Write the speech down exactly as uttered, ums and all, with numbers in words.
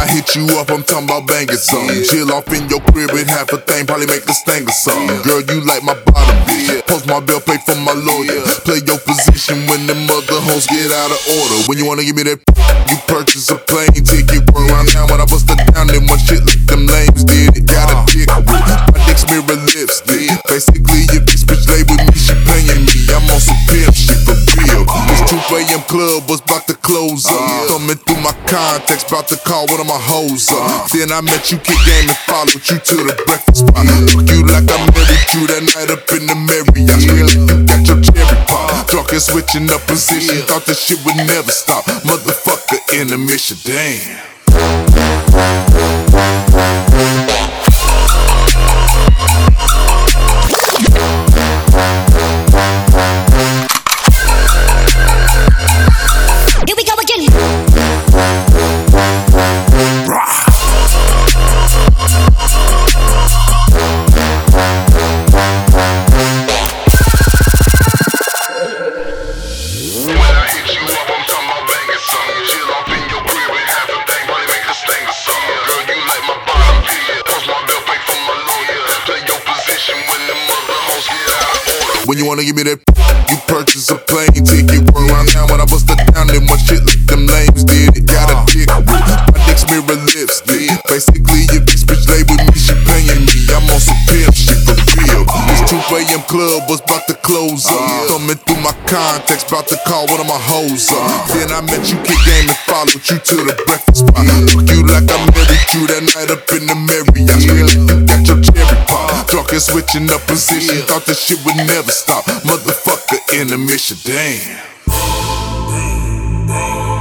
I hit you up, I'm talking about banging something. Chill off in your crib with half a thing, probably make the sting or something. Girl, you like my bottom bitch. Post my bill, pay for my lawyer. Play your position when them other hoes get out of order. When you wanna give me that, you purchase a plane ticket. Run around town when I bust it down, then one shit like them lames did. It got a dick with my dick's mirror lipstick. Basically, if this bitch lay with me, she paying me. I'm on some pimp shit for real. This two A M club was about to close up. Thumbing through my contacts, about to call one of my hoes up. Then I met you, kick game, and followed you to the breakfast spot. Fuck you like I married you that night up in the Marriott. Scream like you got your cherry pop. Drunk and switching up position, thought this shit would never stop. Motherfucker, intermission, damn. When you wanna give me that, you purchase a plane ticket. Run around town when I bust it down, then one shit like them lames did. It got a dick with my dick's mirror lipstick. Basically, if this bitch lay with me, she paying me. I'm on some pimp shit for real. This two A M club was about to close up. Thumbing through my contacts, about to call one of my hoes up. Then I met you, kick game, and followed you to the breakfast spot. Fuck you like I married you that night up in the Marriott. Scream like you got your cherry pop. Drunk and switching up position, thought this shit would never stop. Motherfucker, intermission, damn.